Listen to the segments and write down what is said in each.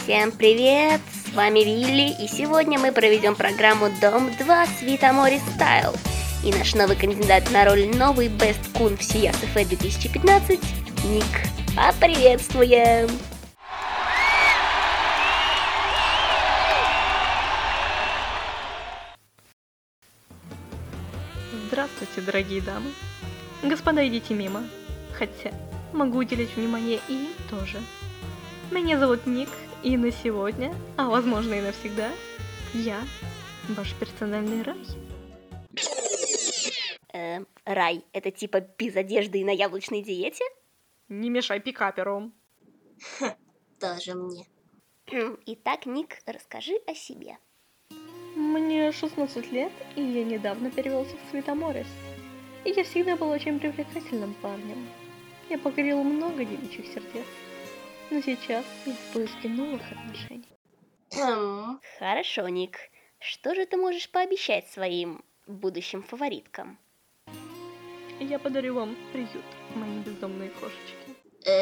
Всем привет! С вами Вилли, и сегодня мы проведем программу Дом 2 Свитомори Стайл. И наш новый кандидат на роль новый Best Кун в CSFA 2015 Ник. Поприветствуем! Здравствуйте, дорогие дамы. Господа, идите мимо. Хотя, могу уделить внимание и им тоже. Меня зовут Ник, и на сегодня, а возможно и навсегда, я ваш персональный рай. Рай, это типа без одежды и на яблочной диете? Не мешай пикаперу. Тоже мне. Итак, Ник, расскажи о себе. Мне 16 лет, и я недавно перевелся в Свитоморис. И я всегда был очень привлекательным парнем. Я покорил много девичьих сердец. Но сейчас я в поиске новых отношений. Хорошо, Ник. Что же ты можешь пообещать своим будущим фавориткам? Я подарю вам приют, мои бездомные кошечки.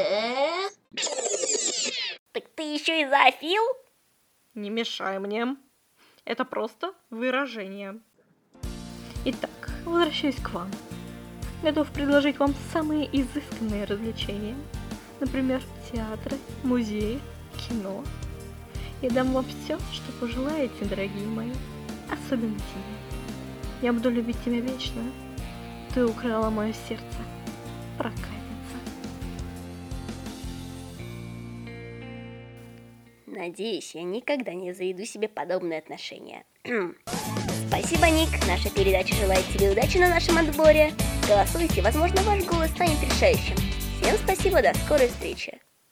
Так ты еще и зоофил? Не мешай мне. Это просто выражение. Итак, возвращаясь к вам. Готов предложить вам самые изысканные развлечения. Например, театры, музеи, кино. Я дам вам все, что пожелаете, дорогие мои. Особенно тебе. Я буду любить тебя вечно. Ты украла мое сердце, проказница. Надеюсь, я никогда не заведу себе подобные отношения. Спасибо, Ник. Наша передача желает тебе удачи на нашем отборе. Голосуйте, возможно, ваш голос станет решающим. Всем спасибо, до скорой встречи.